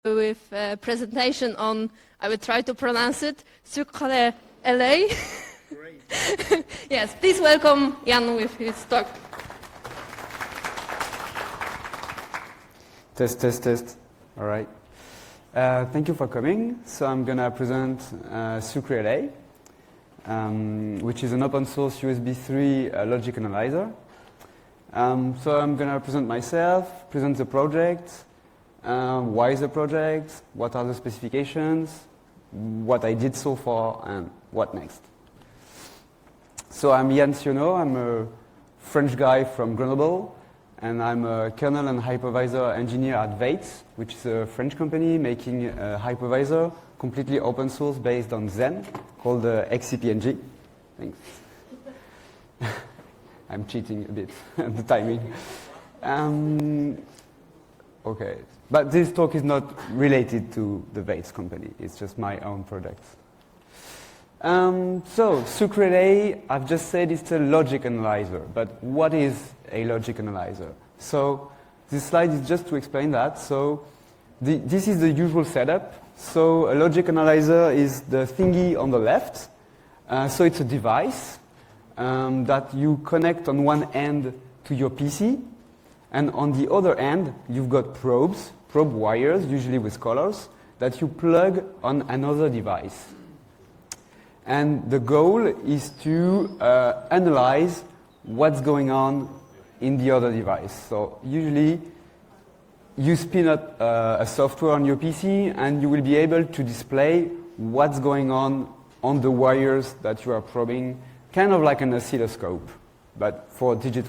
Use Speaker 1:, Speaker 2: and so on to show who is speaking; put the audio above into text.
Speaker 1: with a presentation on, I will try to pronounce it, Sucre LA.
Speaker 2: Great.
Speaker 1: Yes, please welcome Jan with his talk.
Speaker 2: Test. All right. Thank you for coming. So I'm going to present Sucre LA, which is an open source USB 3 logic analyzer. So I'm going to present myself, present the project, why the project, what are the specifications, what I did so far, and what next. So I'm Jan Sionneau. I'm a French guy from Grenoble, and I'm a kernel and hypervisor engineer at Vates, which is a French company making a hypervisor completely open source based on Zen called XCPNG. Thanks. I'm cheating a bit at the timing. Okay, but this talk is not related to the Vates company. It's just my own project. So Sucre LA, I've just said it's a logic analyzer, but what is a logic analyzer? So this slide is just to explain that. So this is the usual setup. So a logic analyzer is the thingy on the left. So it's a device that you connect on one end to your PC, and on the other end you've got probe wires, usually with colors, that you plug on another device. And the goal is to analyze what's going on in the other device. So usually you spin up a software on your PC and you will be able to display what's going on the wires that you are probing, kind of like an oscilloscope, but for digital